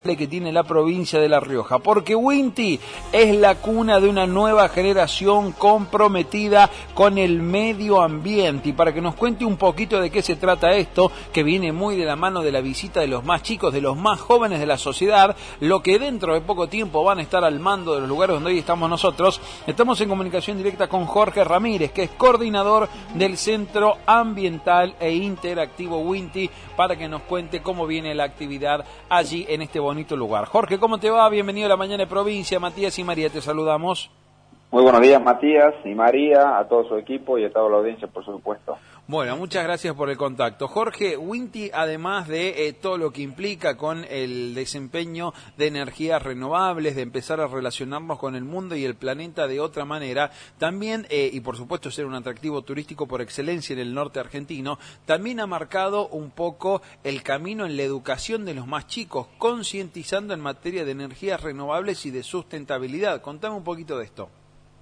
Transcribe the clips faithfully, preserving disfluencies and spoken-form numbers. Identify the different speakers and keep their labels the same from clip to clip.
Speaker 1: que tiene la provincia de La Rioja, porque Winti es la cuna de una nueva generación comprometida con el medio ambiente. Y para que nos cuente un poquito de qué se trata esto, que viene muy de la mano de la visita de los más chicos, de los más jóvenes de la sociedad, lo que dentro de poco tiempo van a estar al mando de los lugares donde hoy estamos nosotros, estamos en comunicación directa con Jorge Ramírez, que es coordinador del Centro Ambiental e Interactivo Winti, para que nos cuente cómo viene la actividad allí en este bonito lugar. Jorge, ¿cómo te va? Bienvenido a La Mañana de Provincia. Matías y María, te saludamos.
Speaker 2: Muy buenos días, Matías y María, a todo su equipo y a toda la audiencia, por supuesto.
Speaker 1: Bueno, muchas gracias por el contacto. Jorge, Winti, además de eh, todo lo que implica con el desempeño de energías renovables, de empezar a relacionarnos con el mundo y el planeta de otra manera, también, eh, y por supuesto ser un atractivo turístico por excelencia en el norte argentino, también ha marcado un poco el camino en la educación de los más chicos, concientizando en materia de energías renovables y de sustentabilidad. Contame un poquito de esto.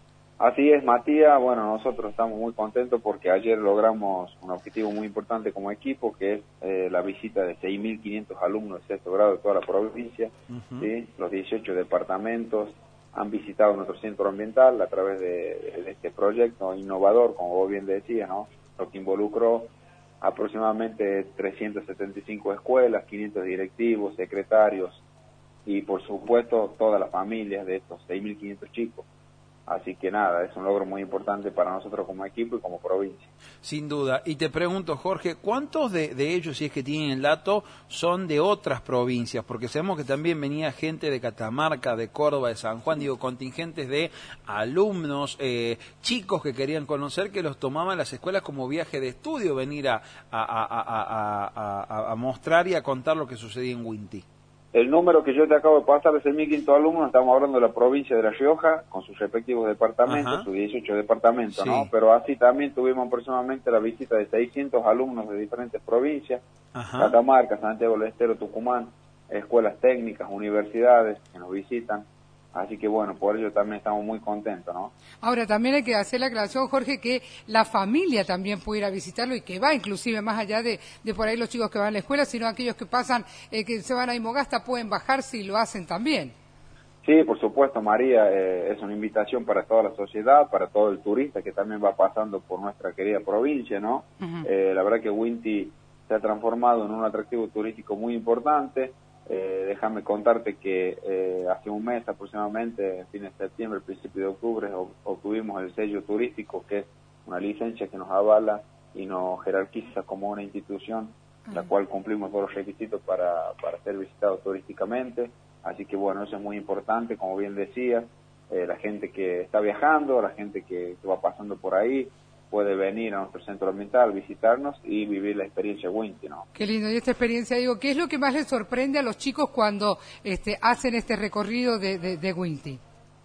Speaker 2: Así es, Matías. Bueno, nosotros estamos muy contentos porque ayer logramos un objetivo muy importante como equipo, que es eh, la visita de seis mil quinientos alumnos de sexto grado de toda la provincia. Uh-huh. ¿Sí? Los dieciocho departamentos han visitado nuestro centro ambiental a través de, de este proyecto innovador, como vos bien decías, ¿no? Lo que involucró aproximadamente trescientas setenta y cinco escuelas, quinientos directivos, secretarios y, por supuesto, todas las familias de estos seis mil quinientos chicos. Así que nada, es un logro muy importante para nosotros como equipo y como provincia.
Speaker 1: Sin duda. Y te pregunto, Jorge, ¿cuántos de, de ellos, si es que tienen el dato, son de otras provincias? Porque sabemos que también venía gente de Catamarca, de Córdoba, de San Juan, digo, contingentes de alumnos, eh, chicos que querían conocer, que los tomaban las escuelas como viaje de estudio, venir a, a, a, a, a, a, a mostrar y a contar lo que sucedía en Winti.
Speaker 2: El número que yo te acabo de pasar de seis mil quinientos alumnos, estamos hablando de la provincia de La Rioja, con sus respectivos departamentos, Ajá. sus dieciocho departamentos, sí. ¿no? Pero así también tuvimos aproximadamente la visita de seiscientos alumnos de diferentes provincias, Ajá. Catamarca, Santiago del Estero, Tucumán, escuelas técnicas, universidades que nos visitan. Así que bueno, por ello también estamos muy contentos, ¿no?
Speaker 3: Ahora, también hay que hacer la aclaración, Jorge, que la familia también puede ir a visitarlo y que va inclusive más allá de, de por ahí los chicos que van a la escuela, sino aquellos que pasan, eh, que se van a Imogasta pueden bajarse y lo hacen también.
Speaker 2: Sí, por supuesto, María, eh, es una invitación para toda la sociedad, para todo el turista que también va pasando por nuestra querida provincia, ¿no? Uh-huh. Eh, la verdad que Winti se ha transformado en un atractivo turístico muy importante. Eh, déjame contarte que eh, hace un mes aproximadamente, fin de septiembre, principio de octubre, obtuvimos el sello turístico, que es una licencia que nos avala y nos jerarquiza como una institución, uh-huh. la cual cumplimos todos los requisitos para, para ser visitados turísticamente. Así que bueno, eso es muy importante, como bien decías, eh, la gente que está viajando, la gente que, que va pasando por ahí, puede venir a nuestro centro ambiental, visitarnos y vivir la experiencia Winti, ¿no?
Speaker 3: Qué lindo, y esta experiencia, digo, ¿qué es lo que más les sorprende a los chicos cuando este, hacen este recorrido de, de, de Winti?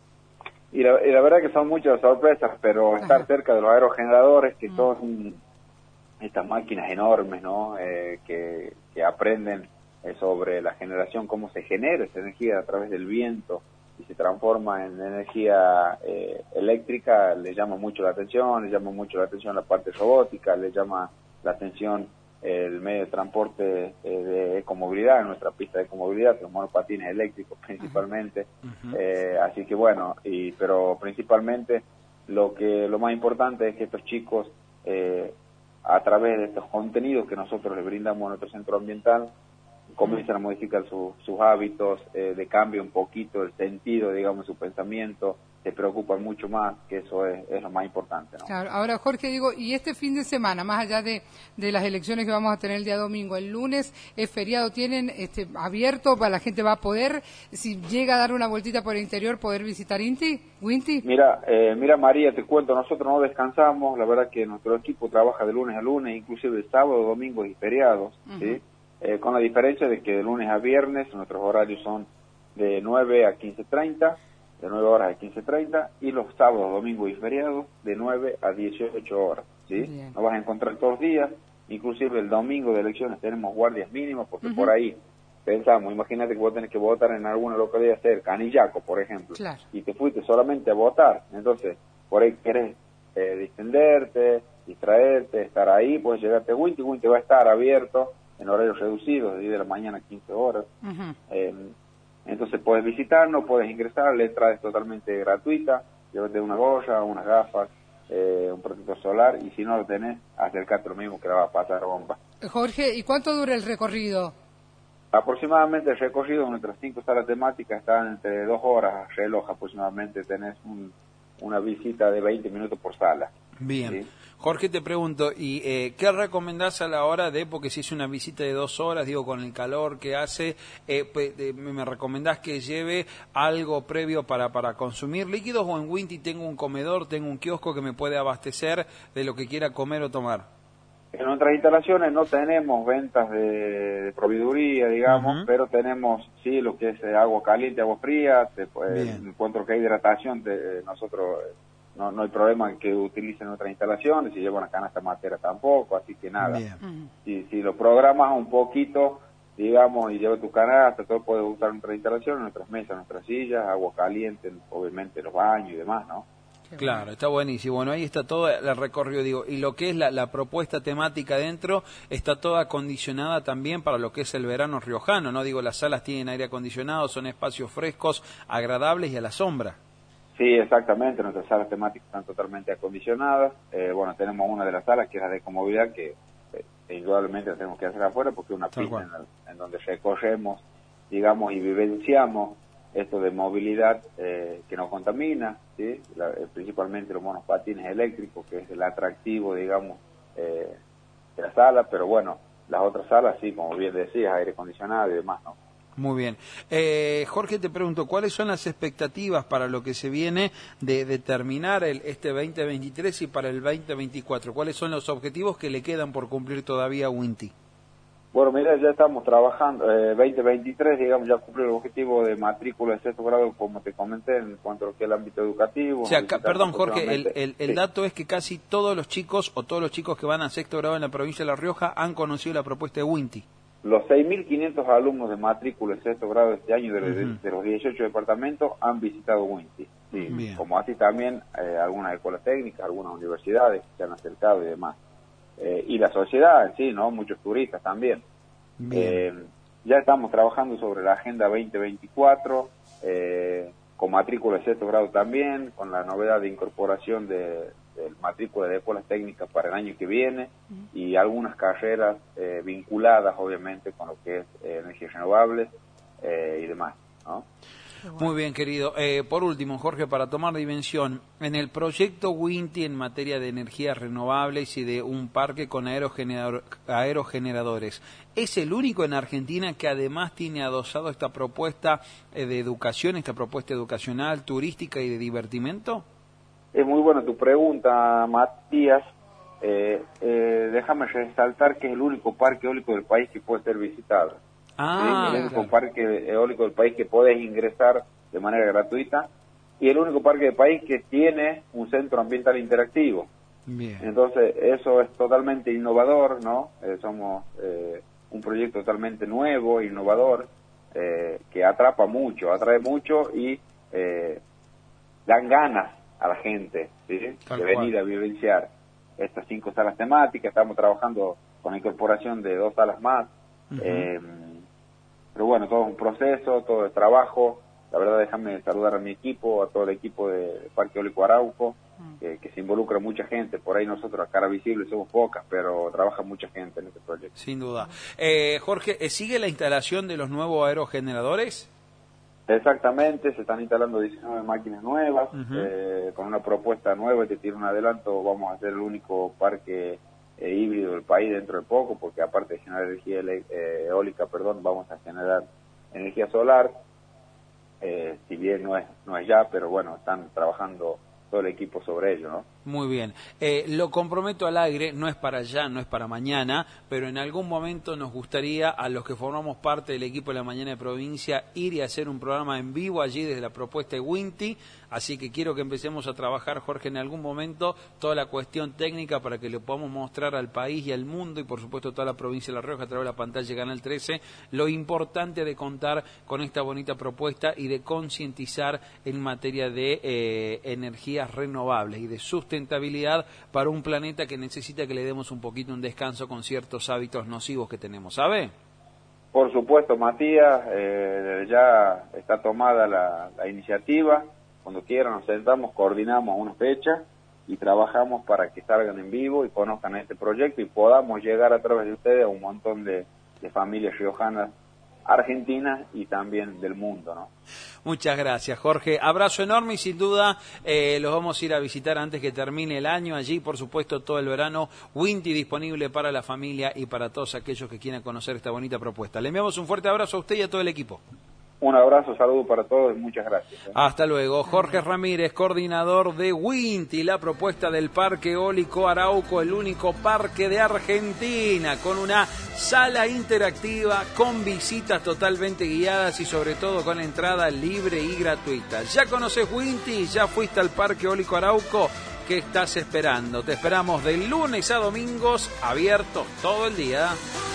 Speaker 2: Y la, y la verdad que son muchas sorpresas, pero Ajá. estar cerca de los aerogeneradores, que mm. son estas máquinas enormes, ¿no? Eh, que, que aprenden eh, sobre la generación, cómo se genera esa energía a través del viento, y se transforma en energía eh, eléctrica, le llama mucho la atención, le llama mucho la atención la parte robótica, le llama la atención eh, el medio de transporte eh, de ecomovilidad, en nuestra pista de ecomovilidad, los monopatines eléctricos principalmente, uh-huh. eh, así que bueno, y pero principalmente lo que lo más importante es que estos chicos, eh, a través de estos contenidos que nosotros les brindamos a nuestro centro ambiental, comienzan a modificar su, sus hábitos, eh, de cambio un poquito el sentido, digamos, su pensamiento, se preocupan mucho más, que eso es, es lo más importante, ¿no?
Speaker 3: Claro. Ahora, Jorge, digo, y este fin de semana, más allá de, de las elecciones que vamos a tener el día domingo, el lunes es feriado, ¿tienen este, abierto para la gente va a poder, si llega a dar una vueltita por el interior, poder visitar Inti, Winti?
Speaker 2: Mira, eh, mira María, te cuento, nosotros no descansamos, la verdad que nuestro equipo trabaja de lunes a lunes, inclusive el sábado, domingo y feriados, uh-huh. ¿sí? Eh, con la diferencia de que de lunes a viernes nuestros horarios son de nueve a quince treinta, de nueve horas a quince treinta, y los sábados, domingos y feriados de nueve a dieciocho horas, ¿sí? Bien. Nos vas a encontrar todos los días, inclusive el domingo de elecciones tenemos guardias mínimas, porque uh-huh. por ahí pensamos, imagínate que vos tenés que votar en alguna localidad cerca, Anillaco, por ejemplo,
Speaker 3: claro.
Speaker 2: y te fuiste solamente a votar, entonces por ahí querés eh, distenderte, distraerte, estar ahí, puedes llegarte a Winti, Winti va a estar abierto en horarios reducidos, de diez de la mañana a quince horas. Uh-huh. Eh, Entonces puedes visitarnos, puedes ingresar, la entrada es totalmente gratuita, llévate una gorra, unas gafas, eh, un protector solar, y si no lo tenés, acercate lo mismo que la va a pasar bomba.
Speaker 3: Jorge, ¿y cuánto dura el recorrido?
Speaker 2: Aproximadamente el recorrido de nuestras cinco salas temáticas están entre dos horas, reloj aproximadamente, tenés un, una visita de veinte minutos por sala.
Speaker 1: Bien.
Speaker 2: ¿Sí?
Speaker 1: Jorge, te pregunto, ¿y eh, qué recomendás a la hora de, porque si es una visita de dos horas, digo, con el calor que hace, eh, pues, eh, me recomendás que lleve algo previo para, para consumir líquidos, o en Winty tengo un comedor, tengo un kiosco que me puede abastecer de lo que quiera comer o tomar?
Speaker 2: En nuestras instalaciones no tenemos ventas de, de proveeduría, digamos, uh-huh. pero tenemos, sí, lo que es eh, agua caliente, agua fría, te, pues, encuentro que hay hidratación, te, nosotros... No, no hay problema en que utilicen otras instalaciones, si llevan una canasta matera tampoco, así que nada. Si, si lo programas un poquito, digamos, y llevas tu canasta, todo puedes usar nuestras instalaciones, nuestras mesas, nuestras sillas, agua caliente, obviamente los baños y demás, ¿no?
Speaker 1: Claro, está buenísimo. Bueno, ahí está todo el recorrido, digo, y lo que es la, la propuesta temática dentro está toda acondicionada también para lo que es el verano riojano, ¿no? Digo, las salas tienen aire acondicionado, son espacios frescos, agradables y a la sombra.
Speaker 2: Sí, exactamente, nuestras salas temáticas están totalmente acondicionadas. Eh, bueno, tenemos una de las salas que es la de comodidad, que eh, indudablemente la tenemos que hacer afuera porque es una pista en, el, en donde recorremos, digamos, y vivenciamos esto de movilidad eh, que no contamina, ¿sí? La, eh, principalmente los monopatines eléctricos, que es el atractivo, digamos, eh, de la sala, pero bueno, las otras salas, sí, como bien decías, aire acondicionado y demás, ¿no?
Speaker 1: Muy bien. Eh, Jorge, te pregunto, ¿cuáles son las expectativas para lo que se viene de, de terminar el, este veinte veintitrés y para el veinte veinticuatro? ¿Cuáles son los objetivos que le quedan por cumplir todavía a Winty?
Speaker 2: Bueno, mira, ya estamos trabajando, eh, veinte veintitrés, digamos, ya cumplió el objetivo de matrícula de sexto grado, como te comenté, en cuanto a lo que es el ámbito educativo.
Speaker 1: O sea, ca- perdón, Jorge, el, el, el
Speaker 2: sí.
Speaker 1: dato es que casi todos los chicos, o todos los chicos que van a sexto grado en la provincia de La Rioja, han conocido la propuesta de Winty.
Speaker 2: Los seis mil quinientos alumnos de matrícula de sexto grado este año de, uh-huh. de, de los dieciocho departamentos han visitado Winty. Sí, como así también eh, algunas escuelas técnicas, algunas universidades que se han acercado y demás. Eh, y la sociedad en sí, ¿no? Muchos turistas también. Eh, ya estamos trabajando sobre la Agenda veinte veinticuatro, eh, con matrícula de sexto grado también, con la novedad de incorporación de, de matrícula de escuelas técnicas para el año que viene, uh-huh. y algunas carreras eh, vinculadas obviamente con lo que es eh, energías renovables eh, y demás, ¿no?
Speaker 1: Muy bien, querido. Eh, por último, Jorge, para tomar dimensión, en el proyecto Winty en materia de energías renovables y de un parque con aerogenerador, aerogeneradores, ¿es el único en Argentina que además tiene adosado esta propuesta eh, de educación, esta propuesta educacional, turística y de divertimento?
Speaker 2: Es muy buena tu pregunta, Matías. Eh, eh, déjame resaltar que es el único parque eólico del país que puede ser visitado.
Speaker 1: Ah,
Speaker 2: ¿sí? El único
Speaker 1: claro.
Speaker 2: parque eólico del país que podés ingresar de manera gratuita y el único parque del país que tiene un centro ambiental interactivo.
Speaker 1: Bien.
Speaker 2: Entonces eso es totalmente innovador, ¿no? Eh, somos eh, un proyecto totalmente nuevo, innovador, eh, que atrapa mucho, atrae mucho y eh, dan ganas a la gente, ¿sí? de venir a vivenciar estas cinco salas temáticas. Estamos trabajando con la incorporación de dos salas más. Uh-huh. eh, pero bueno, todo es un proceso, todo es trabajo. La verdad, déjame saludar a mi equipo, a todo el equipo de Parque Eólico Arauco, uh-huh. que, que se involucra mucha gente. Por ahí nosotros a cara visible somos pocas, pero trabaja mucha gente en este proyecto.
Speaker 1: Sin duda. Eh, Jorge, ¿sigue la instalación de los nuevos aerogeneradores?
Speaker 2: Exactamente, se están instalando diecinueve máquinas nuevas, uh-huh. eh, con una propuesta nueva. Te tiro un adelanto, vamos a ser el único parque eh, híbrido del país dentro de poco, porque aparte de generar energía eh, eólica, perdón, vamos a generar energía solar, eh, si bien no es, no es ya, pero bueno, están trabajando todo el equipo sobre ello, ¿no?
Speaker 1: Muy bien. Eh, lo comprometo al aire, no es para allá, no es para mañana, pero en algún momento nos gustaría a los que formamos parte del equipo de la Mañana de Provincia ir y hacer un programa en vivo allí desde la propuesta de Winty, así que quiero que empecemos a trabajar, Jorge, en algún momento toda la cuestión técnica para que le podamos mostrar al país y al mundo y por supuesto a toda la provincia de La Rioja a través de la pantalla de Canal trece lo importante de contar con esta bonita propuesta y de concientizar en materia de eh, energías renovables y de sustentabilidad para un planeta que necesita que le demos un poquito un descanso con ciertos hábitos nocivos que tenemos, ¿sabe?
Speaker 2: Por supuesto, Matías, eh, ya está tomada la, la iniciativa. Cuando quieran nos sentamos, coordinamos una fecha y trabajamos para que salgan en vivo y conozcan este proyecto y podamos llegar a través de ustedes a un montón de, de familias riojanas, argentinas y también del mundo, ¿no?
Speaker 1: Muchas gracias, Jorge. Abrazo enorme y sin duda eh, los vamos a ir a visitar antes que termine el año. Allí, por supuesto, todo el verano, Winti disponible para la familia y para todos aquellos que quieran conocer esta bonita propuesta. Le enviamos un fuerte abrazo a usted y a todo el equipo.
Speaker 2: Un abrazo, saludo para todos y muchas gracias. ¿eh?
Speaker 1: Hasta luego. Jorge Ramírez, coordinador de Winti, la propuesta del Parque Eólico Arauco, el único parque de Argentina, con una sala interactiva, con visitas totalmente guiadas y sobre todo con entrada libre y gratuita. ¿Ya conoces Winti? ¿Ya fuiste al Parque Eólico Arauco? ¿Qué estás esperando? Te esperamos de lunes a domingos, abiertos todo el día.